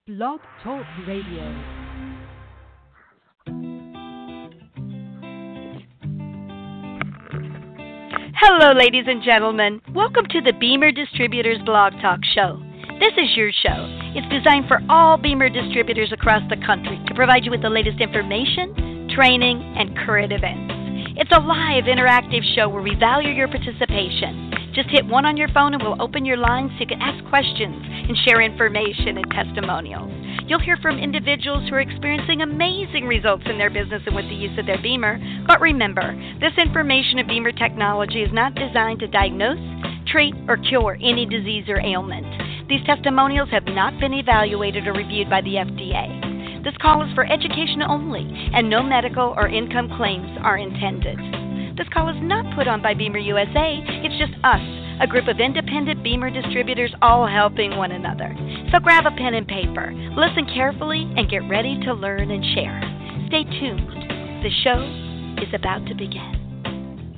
Blog Talk Radio. Hello, ladies and gentlemen. Welcome to the Beamer Distributors Blog Talk Show. This is your show. It's designed for all Beamer distributors across the country to provide you with the latest information, training, and current events. It's a live, interactive show where we value your participation. Just hit one on your phone and we'll open your lines so you can ask questions and share information and testimonials. You'll hear from individuals who are experiencing amazing results in their business and with the use of their Beamer. But remember, this information of Beamer technology is not designed to diagnose, treat, or cure any disease or ailment. These testimonials have not been evaluated or reviewed by the FDA. This call is for education only, and no medical or income claims are intended. This call is not put on by Beamer USA. It's just us, a group of independent Beamer distributors all helping one another. So grab a pen and paper, listen carefully, and get ready to learn and share. Stay tuned. The show is about to begin.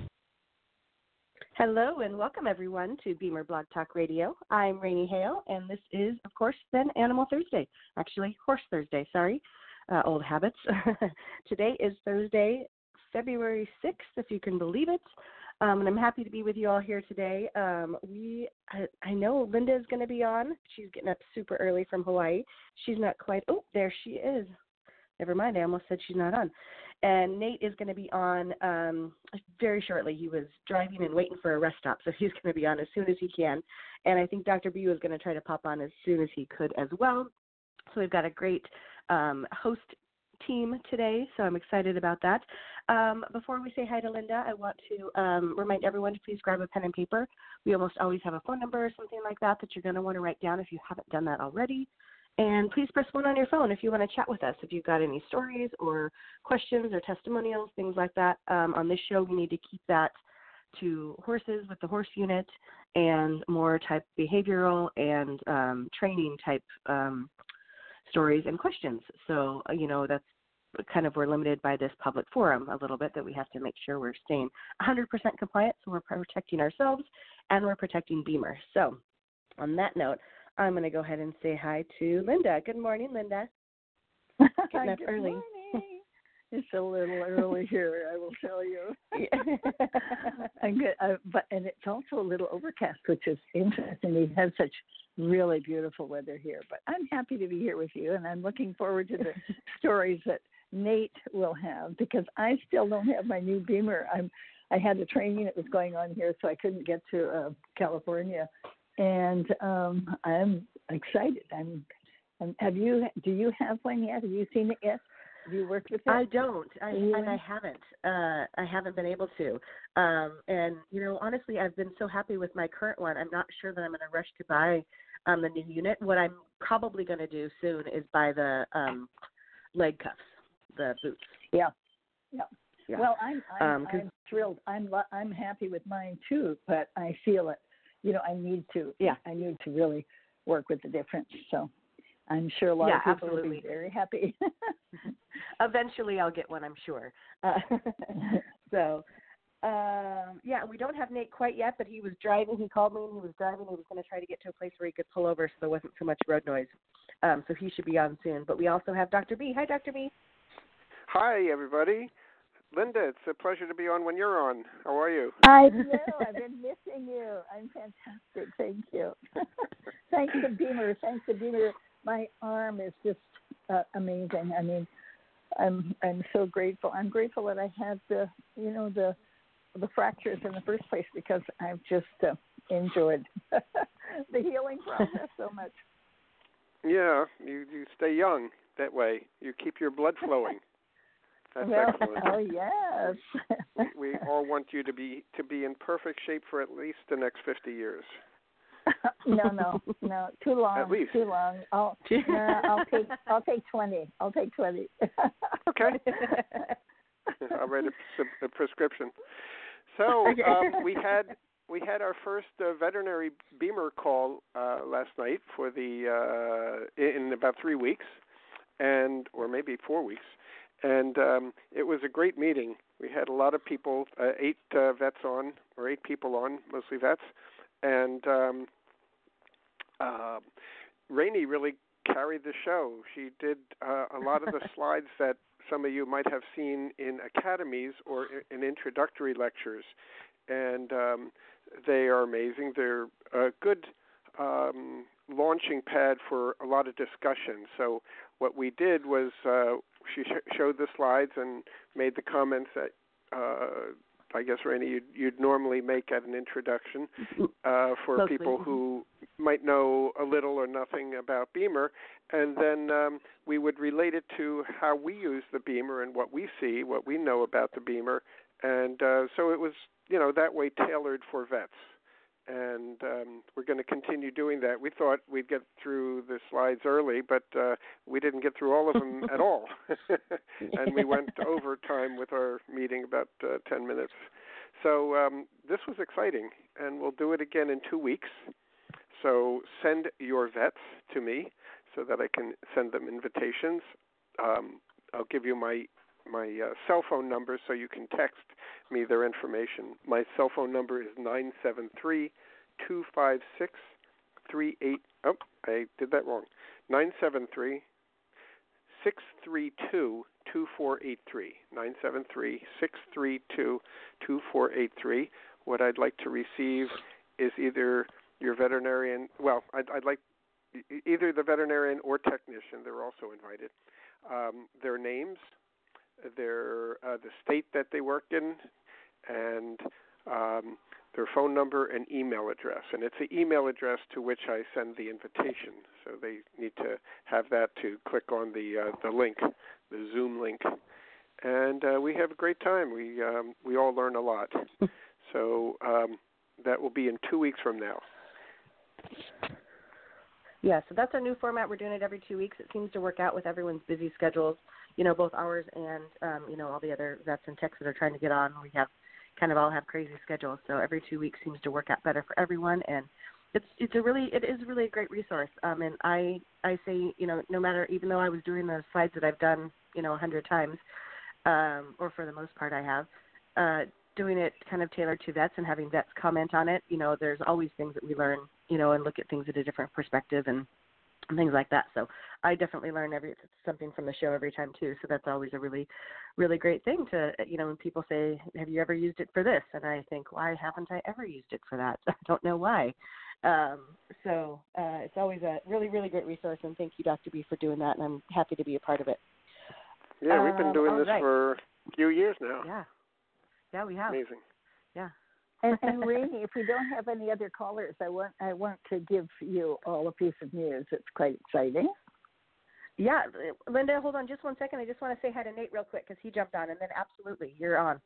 Hello and welcome everyone to Beamer Blog Talk Radio. I'm Rainey Hale, and this is, of course, then Animal Thursday. Actually, Horse Thursday, sorry. Old habits. Today is Thursday, February 6th, if you can believe it. And I'm happy to be with you all here today. I know Linda is going to be on. She's getting up super early from Hawaii. She's not quite, there she is. Never mind, I almost said she's not on. And Nate is going to be on very shortly. He was driving and waiting for a rest stop, so he's going to be on as soon as he can. And I think Dr. B was going to try to pop on as soon as he could as well. So we've got a great host team today, so I'm excited about that. Before we say hi to Linda, I want to remind everyone to please grab a pen and paper. We almost always have a phone number or something like that you're going to want to write down if you haven't done that already. And please press 1 on your phone if you want to chat with us. If you've got any stories or questions or testimonials, things like that. On this show, we need to keep that to horses with the horse unit and more type behavioral and training type stories and questions. So, that's kind of, we're limited by this public forum a little bit, that we have to make sure we're staying 100% compliant, so we're protecting ourselves and we're protecting Beamer. So on that note, I'm going to go ahead and say hi to Linda. Good morning, Linda. Getting up early. Morning. It's a little early here, I will tell you. I'm good, and it's also a little overcast, which is interesting. We've had such really beautiful weather here, but I'm happy to be here with you, and I'm looking forward to the stories that Nate will have, because I still don't have my new Beamer. I had a training that was going on here, so I couldn't get to California, and I'm excited. Do you have one yet? Have you seen it yet? Have you worked with it? I don't, and I haven't. I haven't been able to. And, honestly, I've been so happy with my current one. I'm not sure that I'm going to rush to buy the new unit. What I'm probably going to do soon is buy the leg cuffs, the boots. Yeah. Well, I'm thrilled. I'm happy with mine too, but I feel it. I need to. Yeah. I need to really work with the difference. So I'm sure a lot of people will be very happy. Eventually I'll get one, I'm sure. We don't have Nate quite yet, but he was driving. He called me and he was driving. He was going to try to get to a place where he could pull over so there wasn't so much road noise. So he should be on soon. But we also have Dr. B. Hi, Dr. B. Hi, everybody. Linda, it's a pleasure to be on when you're on. How are you? I know. I've been missing you. I'm fantastic. Thank you. Thanks to Beamer. My arm is just amazing. I mean, I'm so grateful. I'm grateful that I had the fractures in the first place, because I've just enjoyed the healing process so much. Yeah, you stay young that way. You keep your blood flowing. That's excellent. Oh yes. we all want you to be in perfect shape for at least the next 50 years. No, too long. At least. Too long. I'll take 20. I'll take 20. Okay. I'll write a prescription. So we had our first veterinary Beamer call last night for in about 3 weeks, or maybe 4 weeks. And it was a great meeting. We had a lot of people, 8 vets on, or 8 people on, mostly vets. And Rainey really carried the show. She did a lot of the slides that some of you might have seen in academies or in introductory lectures, and they are amazing. They're a good launching pad for a lot of discussion. So what we did was she showed the slides and made the comments that I guess, Rainey, you'd normally make at an introduction for Mostly. people who might know a little or nothing about Beamer, and then we would relate it to how we use the Beamer and what we see, what we know about the Beamer, and so it was, that way tailored for vets. And we're going to continue doing that. We thought we'd get through the slides early, but we didn't get through all of them at all. And we went over time with our meeting, about 10 minutes. So this was exciting, and we'll do it again in 2 weeks. So send your vets to me so that I can send them invitations. I'll give you my cell phone number so you can text me their information. My cell phone number is 973-256-38. Oh, I did that wrong. 973-632-2483. 973-632-2483. What I'd like to receive is either your veterinarian, well, I'd like either the veterinarian or technician, they're also invited, their names, their the state that they work in, and their phone number and email address. And it's the email address to which I send the invitation. So they need to have that to click on the link, the Zoom link. And we have a great time. We all learn a lot. So that will be in 2 weeks from now. Yeah, so that's our new format. We're doing it every 2 weeks. It seems to work out with everyone's busy schedules, both ours and, all the other vets and techs that are trying to get on. We have all have crazy schedules, so every 2 weeks seems to work out better for everyone, and it is really a great resource. And I say, no matter, even though I was doing the slides that I've done, 100 times, or for the most part I have, doing it kind of tailored to vets and having vets comment on it, there's always things that we learn, and look at things at a different perspective and things like that. So I definitely learn something from the show every time too. So that's always a really, really great thing to, when people say, have you ever used it for this? And I think, why haven't I ever used it for that? I don't know why. So it's always a really, really great resource. And thank you, Dr. B, for doing that. And I'm happy to be a part of it. Yeah, we've been doing this for a few years now. Yeah, we have. Amazing. Yeah. And Rainey, if we don't have any other callers, I want to give you all a piece of news. It's quite exciting. Yeah, Linda, hold on just 1 second. I just want to say hi to Nate real quick because he jumped on, and then absolutely, you're on.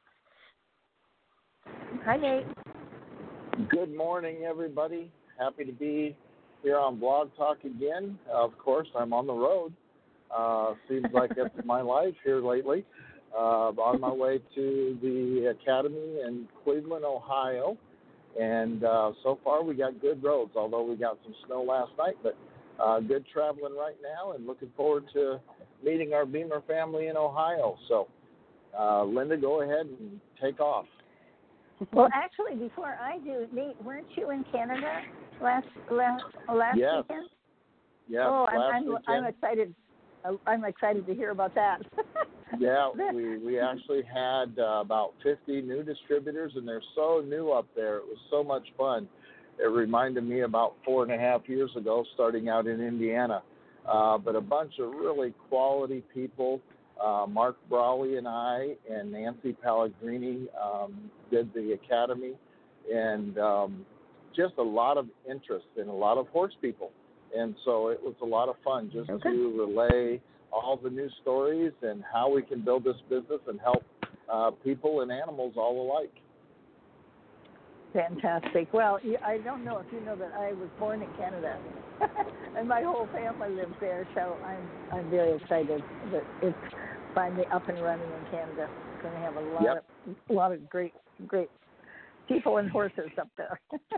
Hi, Nate. Good morning, everybody. Happy to be here on Blog Talk again. Of course, I'm on the road. Seems like that's my life here lately. On my way to the Academy in Cleveland, Ohio. And so far we got good roads, although we got some snow last night. But good traveling right now and looking forward to meeting our Beamer family in Ohio. So, Linda, go ahead and take off. Well, actually, before I do, Nate, weren't you in Canada last Yes. weekend? Yeah. Oh, weekend. I'm excited. I'm excited to hear about that. Yeah, we actually had about 50 new distributors, and they're so new up there. It was so much fun. It reminded me about 4.5 years ago, starting out in Indiana. But a bunch of really quality people. Mark Brawley and I and Nancy Pellegrini did the Academy, and just a lot of interest and a lot of horse people. And so it was a lot of fun just to relay all the new stories and how we can build this business and help people and animals all alike. Fantastic. Well, I don't know if you know that I was born in Canada, and my whole family lives there. So I'm very excited that it's finally up and running in Canada. It's going to have a lot of great people and horses up there.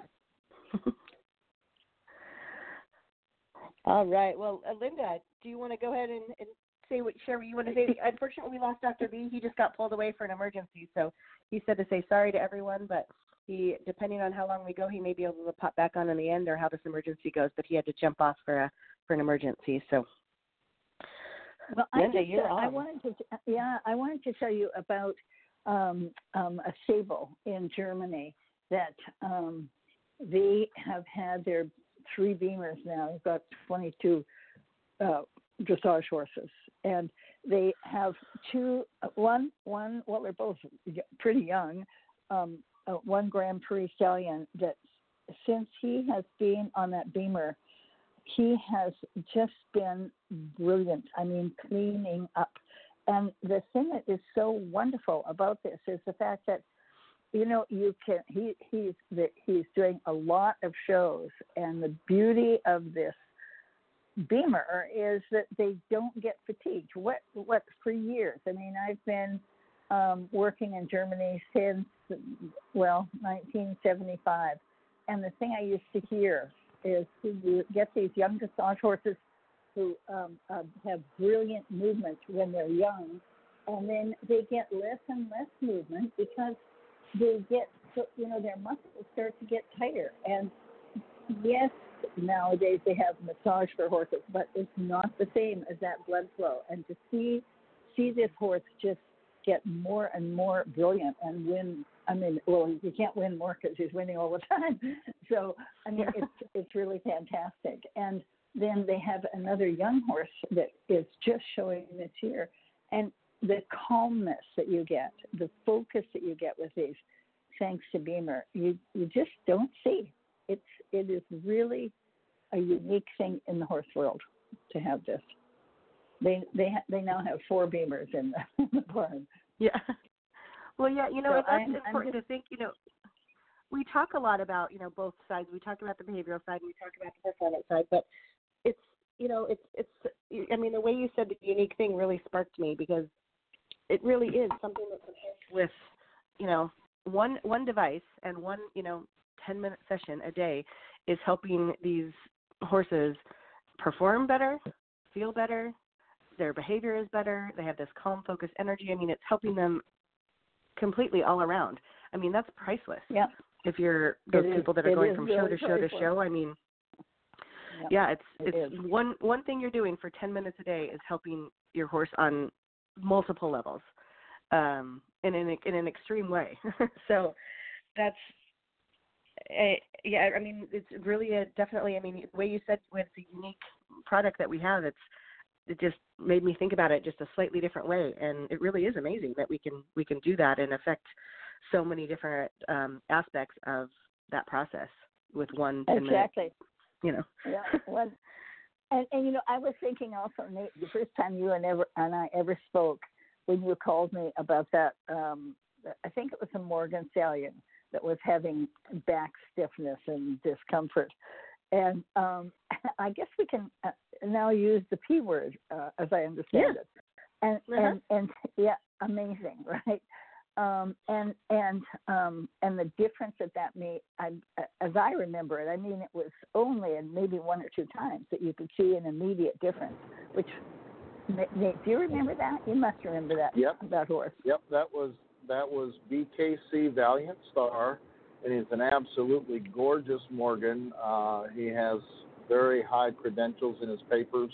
All right. Well, Linda, do you want to go ahead and share what you want to say? Unfortunately, we lost Dr. B. He just got pulled away for an emergency, so he said to say sorry to everyone, but he, depending on how long we go, he may be able to pop back on in the end or how this emergency goes, but he had to jump off for for an emergency. So, well, Linda, I wanted to tell you about a stable in Germany that they have had their 3 Beamers now. They've got 22 dressage horses, and they have one. Well, they're both pretty young. One Grand Prix stallion that, since he has been on that Beamer, he has just been brilliant. I mean, cleaning up. And the thing that is so wonderful about this is the fact that, you know, he's doing a lot of shows, and the beauty of this Beamer is that they don't get fatigued. What for years? I mean, I've been working in Germany since 1975, and the thing I used to hear is you get these young dressage horses who have brilliant movement when they're young, and then they get less and less movement because they get, their muscles start to get tighter. And yes, nowadays they have massage for horses, but it's not the same as that blood flow. And to see this horse just get more and more brilliant and win. I mean, well, you can't win more because he's winning all the time. So, I mean, it's really fantastic. And then they have another young horse that is just showing this year. And the calmness that you get, the focus that you get with these, thanks to Beamer, you just don't see. It is really a unique thing in the horse world to have this. They now have 4 Beamers in the barn. Yeah. Well, yeah, So that's important to think, we talk a lot about, both sides. We talk about the behavioral side and we talk about the performance side, but it's I mean, the way you said the unique thing really sparked me, because it really is something that can help with, one device and one, 10-minute session a day is helping these horses perform better, feel better, their behavior is better, they have this calm, focused energy. I mean, it's helping them completely all around. I mean, that's priceless. Yeah. If you're those people that are going from show to show to show, I mean, it's one thing you're doing for 10 minutes a day is helping your horse on multiple levels, in an extreme way. So that's, I mean, it's really definitely, I mean, the way you said with the unique product that we have, it just made me think about it just a slightly different way. And it really is amazing that we can do that and affect so many different aspects of that process with one 10 exactly. minute, Yeah. And I was thinking also, Nate, the first time you and I ever spoke, when you called me about that, I think it was a Morgan Stallion that was having back stiffness and discomfort. And I guess we can now use the P word, as I understand it. And yeah, amazing, right? And the difference that made, as I remember it, I mean, it was only maybe 1 or 2 times that you could see an immediate difference. Which, Nate, do you remember that? You must remember that. Yep. That horse. Yep, that was BKC Valiant Star, and he's an absolutely gorgeous Morgan. He has very high credentials in his papers,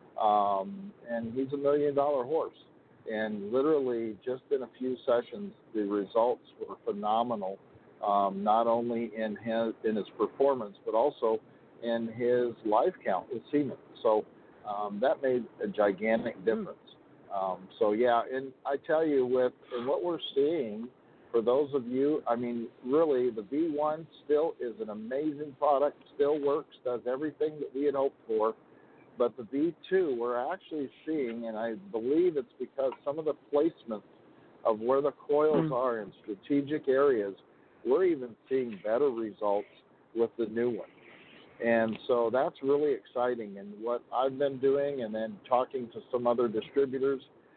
and he's $1 million horse. And literally, just in a few sessions, the results were phenomenal. Not only in his performance, but also in his life count, his semen. So that made a gigantic difference. So yeah, and I tell you, and what we're seeing, for those of you, I mean, really, the V1 still is an amazing product, still works, does everything that we had hoped for. But the V2, we're actually seeing, and I believe it's because some of the placements of where the coils are in strategic areas, we're even seeing better results with the new one. And so that's really exciting. And what I've been doing and then talking to some other distributors,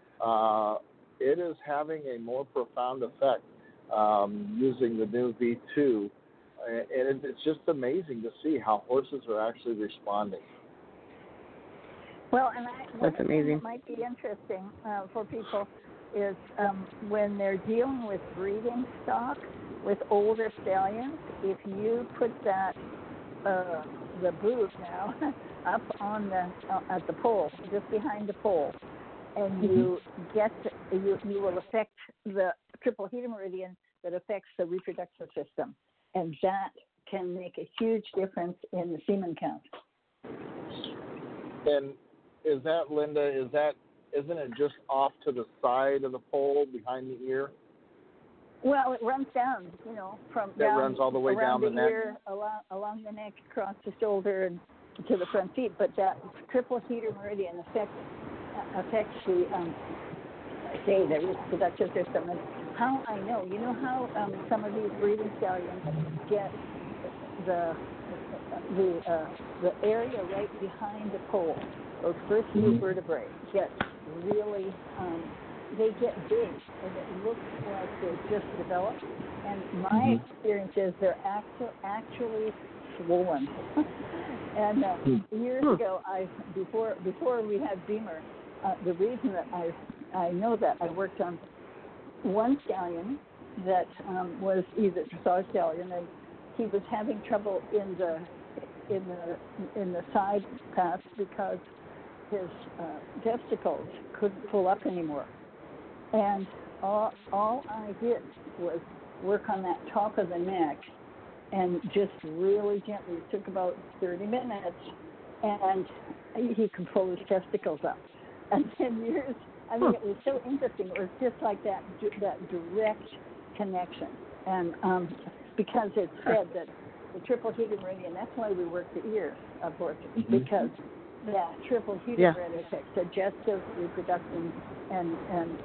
it is having a more profound effect using the new V2. And it's just amazing to see how horses are actually responding. Well, and that's amazing. That might be interesting for people is when they're dealing with breeding stock with older stallions, if you put that the booth now up on the at the pole, just behind the pole, and you get you will affect the triple heater meridian that affects the reproductive system, and that can make a huge difference in the semen count. And is that, Linda? Isn't it just off to the side of the pole behind the ear? Well, it runs down, from it runs all the way down the neck, ear, along the neck, across the shoulder, and to the front feet. But that triple heater meridian affects the the reproductive system. And how I know, how some of these breeding stallions get the area right behind the pole, those first few vertebrae get really. They get big, and it looks like they're just developed. And my experience is they're actually swollen. And years ago, before we had Beamer, the reason that I know that I worked on one stallion that was either dressage stallion, and he was having trouble in the side paths because his testicles couldn't pull up anymore. And all I did was work on that top of the neck and just really gently. It took about 30 minutes, and he could pull his testicles up. And 10 years, it was so interesting. It was just like that direct connection. And because it said that the triple heater meridian, that's why we work the ears, of course, because that triple heater meridian affects digestive, reproduction, and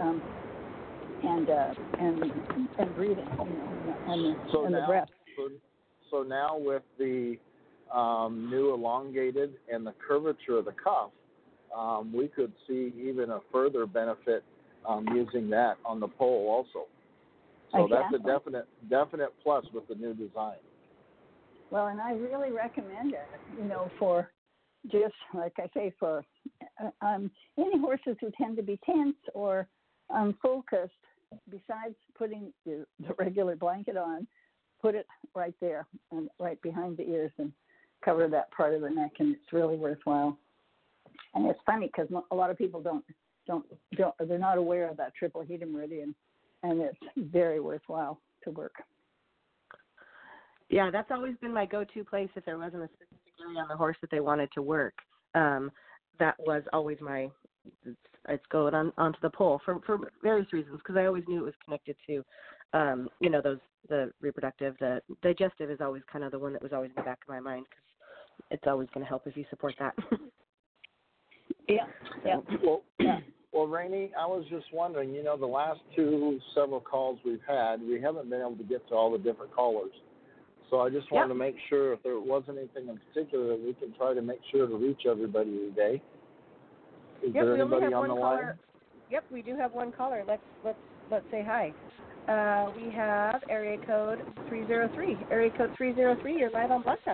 breathing, and the breath. So now with the new elongated and the curvature of the cuff, we could see even a further benefit using that on the pole also. So that's a definite plus with the new design. Well, and I really recommend it, for just like I say, for any horses who tend to be tense or unfocused. Besides putting the regular blanket on, put it right there and right behind the ears and cover that part of the neck, and it's really worthwhile. And it's funny because a lot of people they're not aware of that triple heater meridian, and it's very worthwhile to work. Yeah, that's always been my go-to place if there wasn't a specific area on the horse that they wanted to work. That was always it's going onto the pole for various reasons, because I always knew it was connected to, the reproductive. The digestive is always kind of the one that was always in the back of my mind, because it's always going to help if you support that. Yeah. Well, Rainey, I was just wondering, the last several calls we've had, we haven't been able to get to all the different callers. So I just wanted to make sure if there wasn't anything in particular that we can try to make sure to reach everybody today. Is there anybody on the line? Yep, we do have one caller. Let's say hi. We have area code 303. Area code 303, you're live on Blog Talk.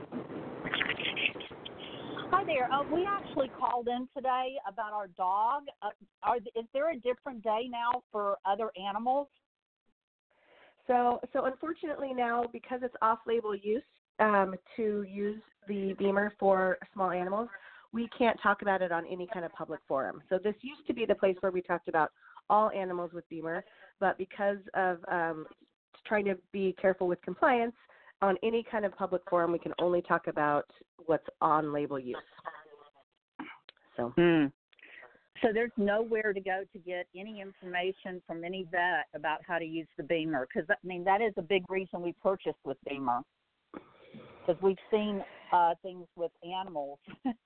Hi there. We actually called in today about our dog. Is there a different day now for other animals? So unfortunately now, because it's off-label use to use the Beamer for small animals, we can't talk about it on any kind of public forum. So this used to be the place where we talked about all animals with Beamer, but because of trying to be careful with compliance, on any kind of public forum, we can only talk about what's on label use. So there's nowhere to go to get any information from any vet about how to use the Beamer, because, that is a big reason we purchased with Beamer, because we've seen things with animals.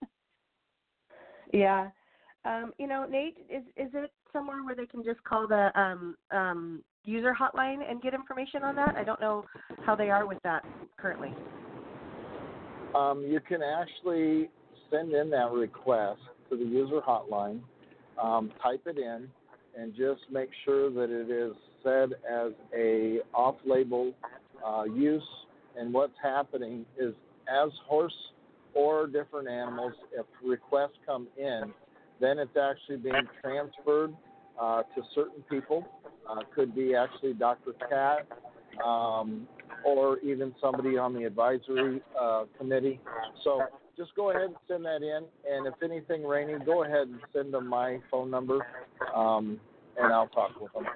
Yeah. Nate, is it somewhere where they can just call the user hotline and get information on that? I don't know how they are with that currently. You can actually send in that request to the user hotline, type it in, and just make sure that it is said as a off-label use. And what's happening is, as horse or different animals, if requests come in, then it's actually being transferred to certain people. Could be actually Dr. Cat, or even somebody on the advisory committee. So just go ahead and send that in. And if anything, Rainey, go ahead and send them my phone number, and I'll talk with them.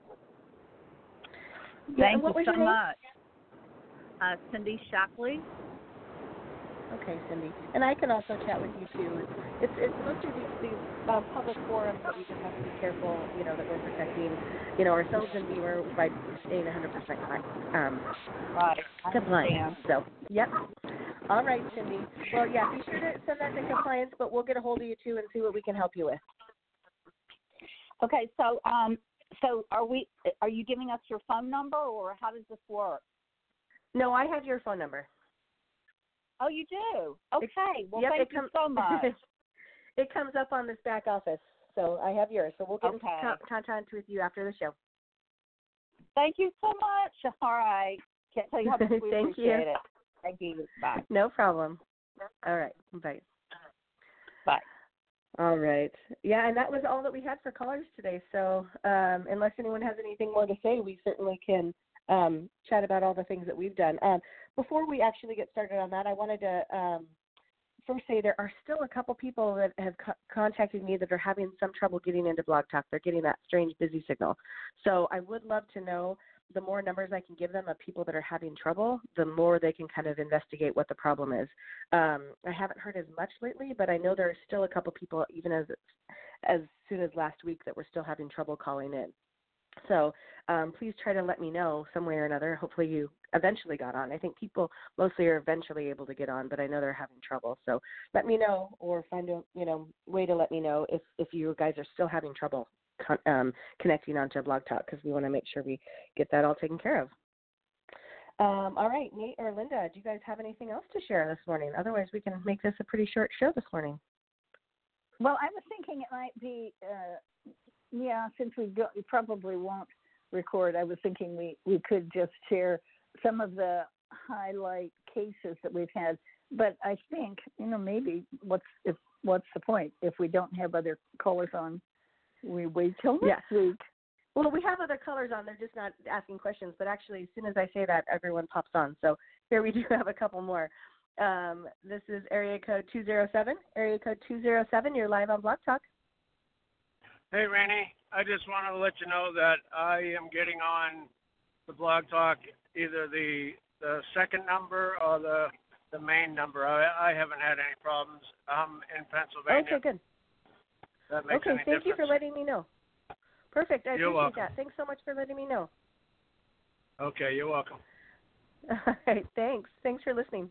Thank you so much. Cindy Shockley. Okay, Cindy. And I can also chat with you too. It's most of these public forums that we just have to be careful, that we're protecting, ourselves and Beamer by staying 100% compliant. So, yep. All right, Cindy. Well, yeah, be sure to send that to compliance, but we'll get a hold of you too and see what we can help you with. Okay, so are you giving us your phone number, or how does this work? No, I have your phone number. Oh, you do? Okay. Well, yep, thank you so much. It comes up on this back office, so I have yours. So we'll get in contact with you after the show. Thank you so much. All right. Can't tell you how much we appreciate it. Thank you. Bye. No problem. All right. Bye. Bye. All right. Yeah, and that was all that we had for callers today. So unless anyone has anything more to say, we certainly can chat about all the things that we've done. Before we actually get started on that, I wanted to first say there are still a couple people that have contacted me that are having some trouble getting into Blog Talk. They're getting that strange busy signal. So I would love to know, the more numbers I can give them of people that are having trouble, the more they can kind of investigate what the problem is. I haven't heard as much lately, but I know there are still a couple people, even as soon as last week, that were still having trouble calling in. So please try to let me know some way or another. Hopefully you eventually got on. I think people mostly are eventually able to get on, but I know they're having trouble. So let me know, or find a way to let me know if you guys are still having trouble connecting onto Blog Talk, because we want to make sure we get that all taken care of. All right, Nate or Linda, do you guys have anything else to share this morning? Otherwise, we can make this a pretty short show this morning. Well, I was thinking it might be, since we probably won't record, I was thinking we could just share some of the highlight cases that we've had. But I think, maybe what's the point if we don't have other callers on? We wait till next week. Well, we have other callers on. They're just not asking questions. But actually, as soon as I say that, everyone pops on. So here we do have a couple more. This is area code 207. Area code 207. You're live on Blog Talk. Hey, Rainey. I just want to let you know that I am getting on the Blog Talk, either the second number or the main number. I haven't had any problems. I'm in Pennsylvania. Okay, good. That makes any thank difference. you for letting me know. Perfect. I You're appreciate welcome. that. Thanks so much for letting me know. Okay, you're welcome. All right, thanks. Thanks for listening.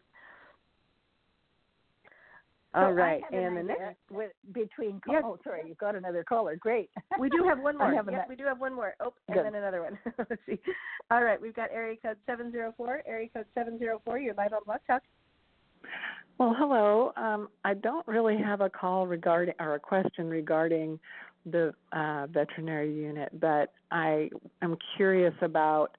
All right, and the next between calls. Yes. Oh, sorry, you've got another caller. Great. We do have one more. We do have one more. Oh, and then another one. Let's see. All right, we've got area code 704. Area code 704. You're live on Blog Talk. Well, hello. I don't really have a call regarding or a question regarding the veterinary unit, but I am curious about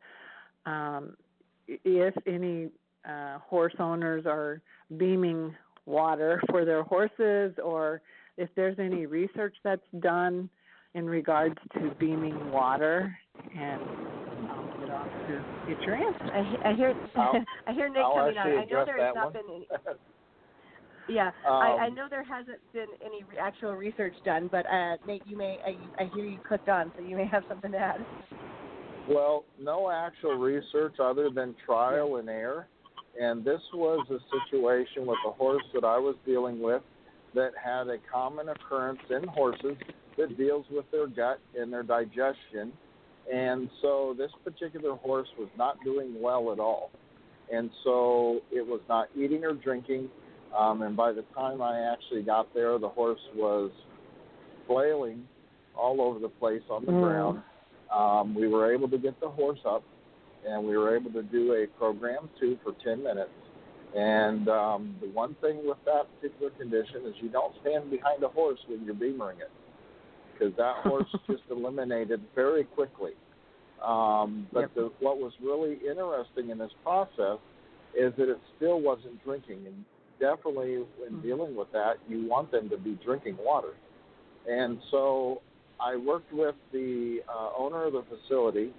if any horse owners are beaming water for their horses, or if there's any research that's done in regards to beaming water. And I'll get off to get your answer. I hear Nick coming on. I know there has not been any. Yeah, I know there hasn't been any actual research done, but Nate, you may. I hear you clicked on, so you may have something to add. Well, no actual research other than trial and error. And this was a situation with a horse that I was dealing with that had a common occurrence in horses that deals with their gut and their digestion. And so this particular horse was not doing well at all. And so it was not eating or drinking. And by the time I actually got there, the horse was flailing all over the place on the ground. We were able to get the horse up, and we were able to do a program 2 for 10 minutes. And the one thing with that particular condition is you don't stand behind a horse when you're beamering it, because that horse just eliminated very quickly. But what was really interesting in this process is that it still wasn't drinking. And definitely when dealing with that, you want them to be drinking water. And so I worked with the owner of the facility,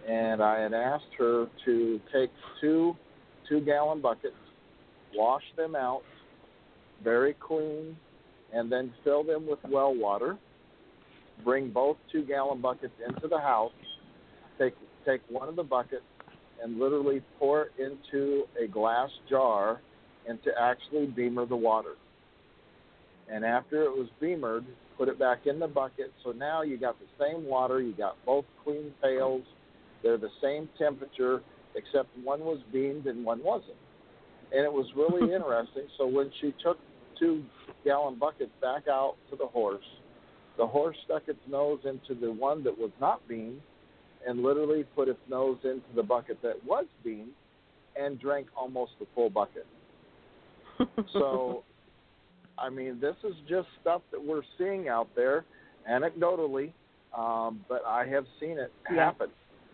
and I had asked her to take two 2-gallon buckets, wash them out, very clean, and then fill them with well water. Bring both 2-gallon buckets into the house. Take one of the buckets and literally pour it into a glass jar and to actually beamer the water. And after it was beamered, put it back in the bucket. So now you got the same water. You got both clean pails. They're the same temperature, except one was beamed and one wasn't. And it was really interesting. So when she took 2-gallon buckets back out to the horse stuck its nose into the one that was not beamed and literally put its nose into the bucket that was beamed and drank almost the full bucket. So, I mean, this is just stuff that we're seeing out there anecdotally, but I have seen it happen.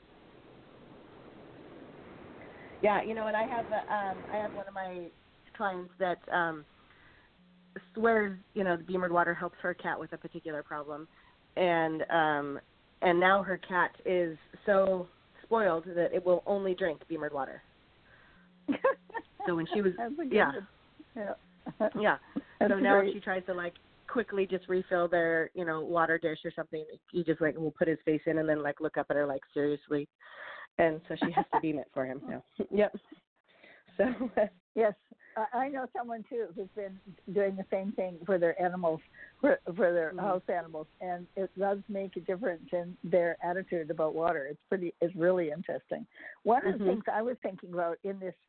Yeah, you know, and I have one of my clients that swears, you know, the beamered water helps her cat with a particular problem, and now her cat is so spoiled that it will only drink beamered water. So when she was yeah. So now if she tries to like quickly just refill their, you know, water dish or something, he just like will put his face in and then like look up at her like seriously, and so she has to beam it for him now. Yep. So yes, I know someone too who's been doing the same thing for their animals, for their house animals, and it does make a difference in their attitude about water. It's really interesting. One of the things I was thinking about in this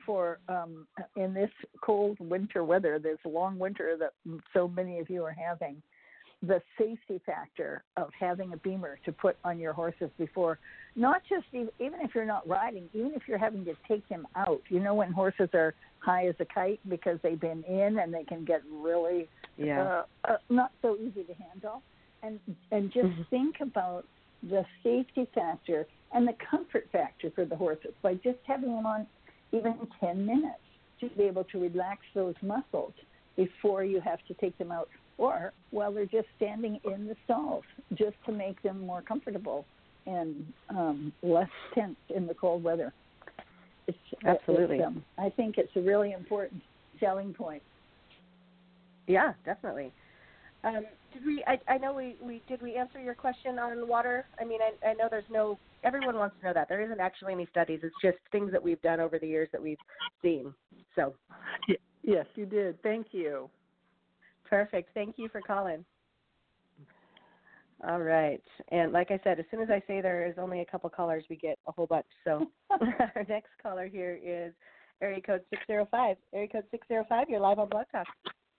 cold winter weather, this long winter that so many of you are having, the safety factor of having a beamer to put on your horses before, not just even if you're not riding, even if you're having to take them out. You know, when horses are high as a kite because they've been in and they can get really not so easy to handle. And just think about the safety factor and the comfort factor for the horses by just having them on even 10 minutes to be able to relax those muscles before you have to take them out, or while they're just standing in the stalls, just to make them more comfortable and less tense in the cold weather. Absolutely. I think it's a really important selling point. Yeah, definitely. Did we? I know we did. We answer your question on water. I mean, I know there's no. Everyone wants to know that there isn't actually any studies. It's just things that we've done over the years that we've seen. So. Yes, you did. Thank you. Perfect. Thank you for calling. All right. And like I said, as soon as I say there is only a couple callers, we get a whole bunch. So our next caller here is area code 605. Area code 605, you're live on Blog Talk.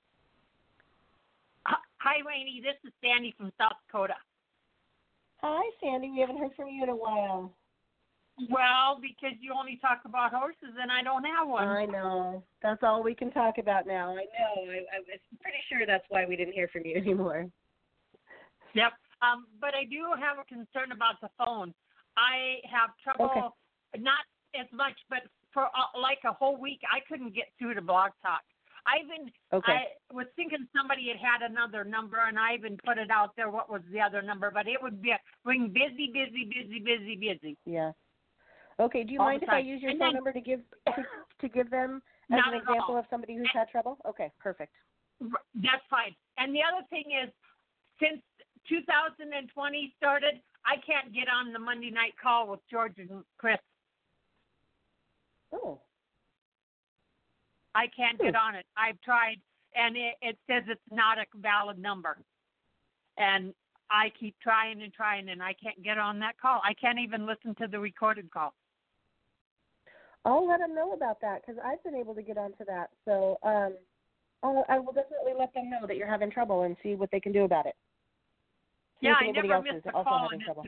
Hi, Rainey. This is Sandy from South Dakota. Hi, Sandy. We haven't heard from you in a while. Well, because you only talk about horses and I don't have one. I know. That's all we can talk about now. I know. I'm pretty sure that's why we didn't hear from you anymore. Yep. But I do have a concern about the phone. I have trouble, not as much, but for like a whole week, I couldn't get through to Blog Talk. I was thinking somebody had another number, and I even put it out there what was the other number, but it would be ring busy. Yeah. Okay. Do you mind if I use your phone number to give them as an example of somebody who's had trouble? Okay. Perfect. That's fine. And the other thing is, since 2020 started, I can't get on the Monday night call with George and Chris. Oh. I can't get on it. I've tried, and it says it's not a valid number. And I keep trying, and I can't get on that call. I can't even listen to the recorded call. I'll let them know about that because I've been able to get onto that. So I will definitely let them know that you're having trouble and see what they can do about it. Yeah, I never missed the call.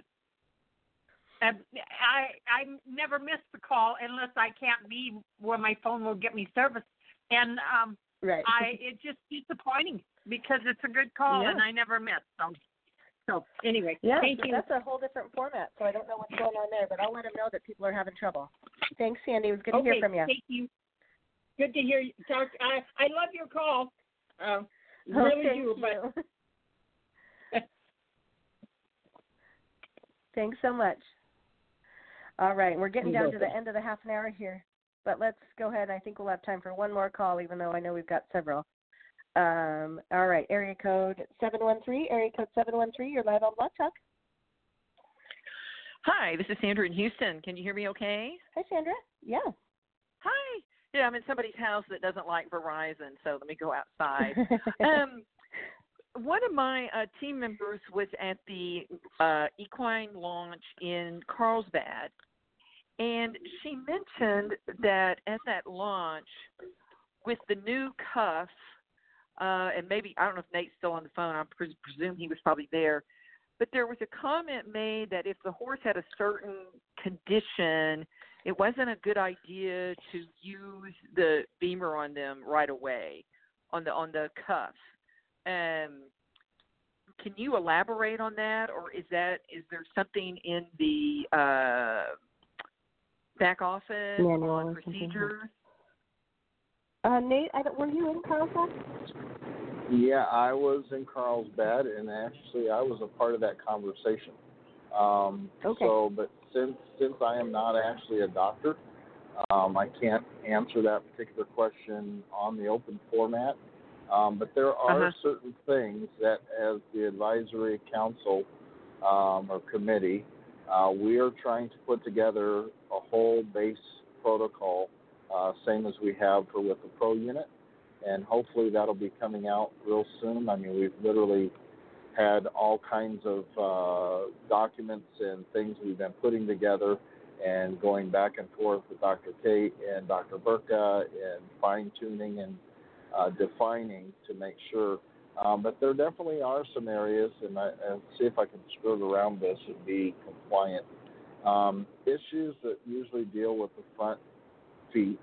I never miss the call unless I can't be where my phone will get me service. And right. It's just disappointing because it's a good call and I never miss. So anyway, thank you. That's a whole different format, so I don't know what's going on there, but I'll let them know that people are having trouble. Thanks, Sandy. It was good to hear from you. Thank you. Good to hear you talk. I love your call. Really do. But thanks so much. All right, we're getting down to the end of the half an hour here, but let's go ahead. I think we'll have time for one more call, even though I know we've got several. All right, area code 713. Area code 713. You're live on Blog Talk. Hi, this is Sandra in Houston. Can you hear me okay? Hi, Sandra. Yeah. Hi. Yeah, I'm in somebody's house that doesn't like Verizon, so let me go outside. One of my team members was at the equine launch in Carlsbad, and she mentioned that at that launch, with the new cuff, and maybe, I don't know if Nate's still on the phone, I presume he was probably there, but there was a comment made that if the horse had a certain condition, it wasn't a good idea to use the Beamer on them right away, on the cuff. Can you elaborate on that, or is there something in the back office on procedures? Nate, were you in Carlsbad? Yeah, I was in Carlsbad, and actually I was a part of that conversation. Okay. So, but since I am not actually a doctor, I can't answer that particular question on the open format. But there are certain things that, as the advisory council or committee, we are trying to put together a whole base protocol, same as we have with the Pro unit, and hopefully that'll be coming out real soon. I mean, we've literally had all kinds of documents and things we've been putting together and going back and forth with Dr. Kate and Dr. Burka and fine-tuning and defining to make sure. But there definitely are some areas, and see if I can skirt around this and be compliant. Issues that usually deal with the front feet.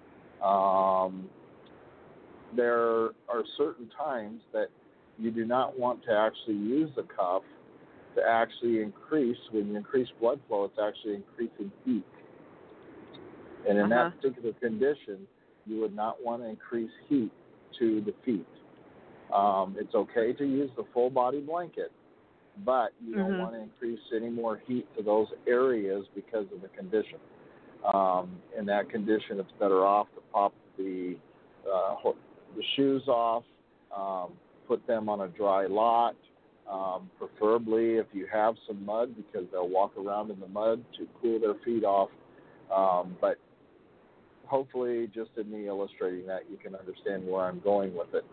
There are certain times that you do not want to actually use the cuff to actually increase. When you increase blood flow, it's actually increasing heat. And in that particular condition, you would not want to increase heat to the feet. It's okay to use the full body blanket, but you don't want to increase any more heat to those areas because of the condition. In that condition, it's better off to pop the shoes off, put them on a dry lot, preferably if you have some mud, because they'll walk around in the mud to cool their feet off. But hopefully, just in me illustrating that, you can understand where I'm going with it.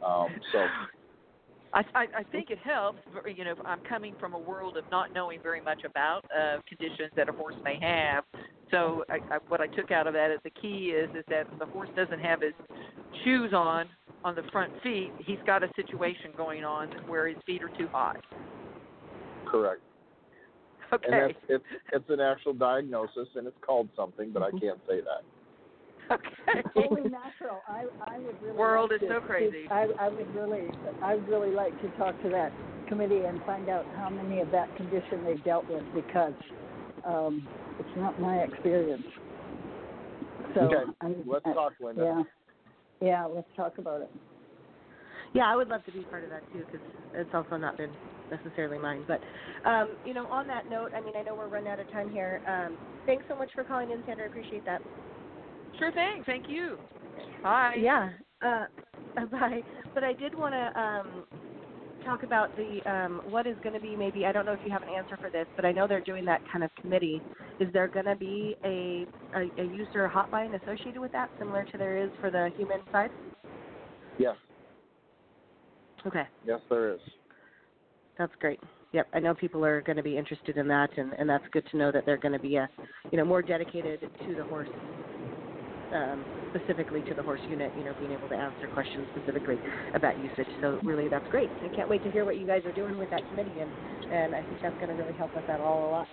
I think it helps. If I'm coming from a world of not knowing very much about conditions that a horse may have. So what I took out of that is the key is that the horse doesn't have his shoes on the front feet. He's got a situation going on where his feet are too hot. Correct. Okay. And it's an actual diagnosis, and it's called something, but I can't say that. Okay. Totally natural. I would really. World like is so crazy. I would really like to talk to that committee and find out how many of that condition they've dealt with, because it's not my experience. So okay. Let's talk, Linda. Yeah, let's talk about it. Yeah, I would love to be part of that too, because it's also not been necessarily mine. But on that note, I mean, I know we're running out of time here. Thanks so much for calling in, Sandra. I appreciate that. Sure thing. Thank you. Bye. Yeah. Bye. But I did want to talk about the what is going to be, maybe, I don't know if you have an answer for this, but I know they're doing that kind of committee. Is there going to be a user hotline associated with that, similar to there is for the human side? Yes. Okay. Yes, there is. That's great. Yep, I know people are going to be interested in that, and that's good to know that they're going to be more dedicated to the horse. Specifically to the horse unit, being able to answer questions specifically about usage. So really, that's great. I can't wait to hear what you guys are doing with that committee, and I think that's going to really help us out all a lot.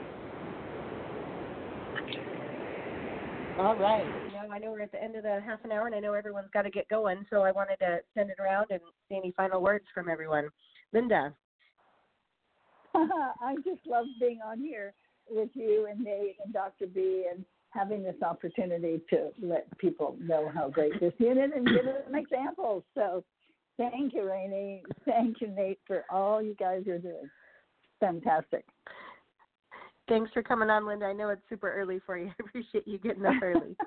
All right. Now I know we're at the end of the half an hour, and I know everyone's got to get going, so I wanted to send it around and see any final words from everyone. Linda. I just love being on here with you and Nate and Dr. B and having this opportunity to let people know how great this unit and give them examples. So thank you, Rainey. Thank you, Nate, for all you guys are doing. Fantastic. Thanks for coming on, Linda. I know it's super early for you. I appreciate you getting up early.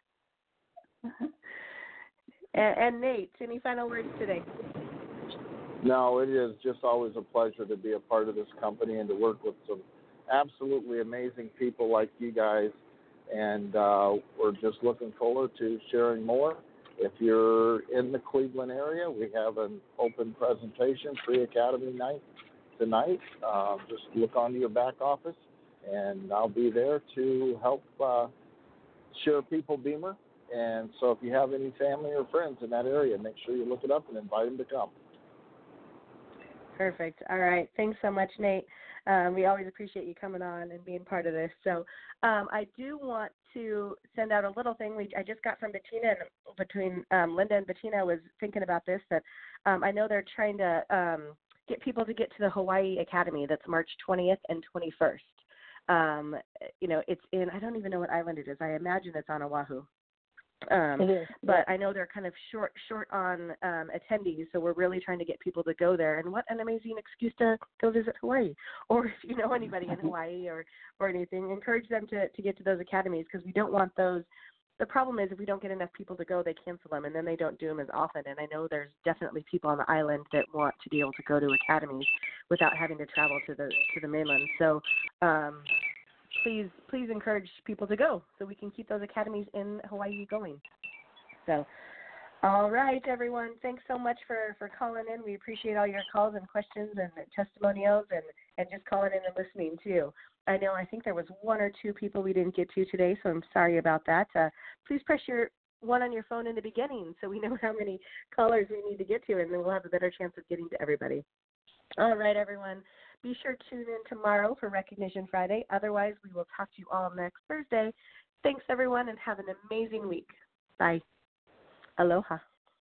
and Nate, any final words today? No, it is just always a pleasure to be a part of this company and to work with some absolutely amazing people like you guys. And we're just looking forward to sharing more. If you're in the Cleveland area, we have an open presentation, pre-academy night tonight. Just look onto your back office, and I'll be there to help share People Beamer. And so if you have any family or friends in that area, make sure you look it up and invite them to come. Perfect. All right. Thanks so much, Nate. We always appreciate you coming on and being part of this. So I do want to send out a little thing I just got from Bettina, and between Linda and Bettina was thinking about this, that I know they're trying to get people to get to the Hawaii Academy. That's March 20th and 21st. It's in, I don't even know what island it is. I imagine it's on Oahu. It is. But I know they're kind of short on attendees, so we're really trying to get people to go there. And what an amazing excuse to go visit Hawaii. Or if you know anybody in Hawaii or anything, encourage them to get to those academies, because we don't want those. The problem is if we don't get enough people to go, they cancel them, and then they don't do them as often. And I know there's definitely people on the island that want to be able to go to academies without having to travel to the mainland. So please encourage people to go so we can keep those academies in Hawaii going. So, all right, everyone. Thanks so much for calling in. We appreciate all your calls and questions and testimonials and just calling in and listening, too. I think there was one or two people we didn't get to today, so I'm sorry about that. Please press your one on your phone in the beginning so we know how many callers we need to get to, and then we'll have a better chance of getting to everybody. All right, everyone. Be sure to tune in tomorrow for Recognition Friday. Otherwise, we will talk to you all next Thursday. Thanks, everyone, and have an amazing week. Bye. Aloha.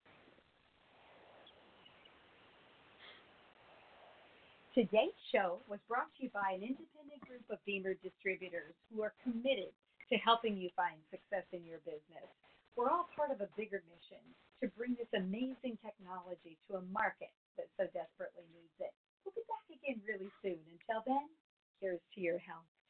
Today's show was brought to you by an independent group of Beamer distributors who are committed to helping you find success in your business. We're all part of a bigger mission to bring this amazing technology to a market that so desperately needs it. We'll be back again really soon. Until then, here's to your health.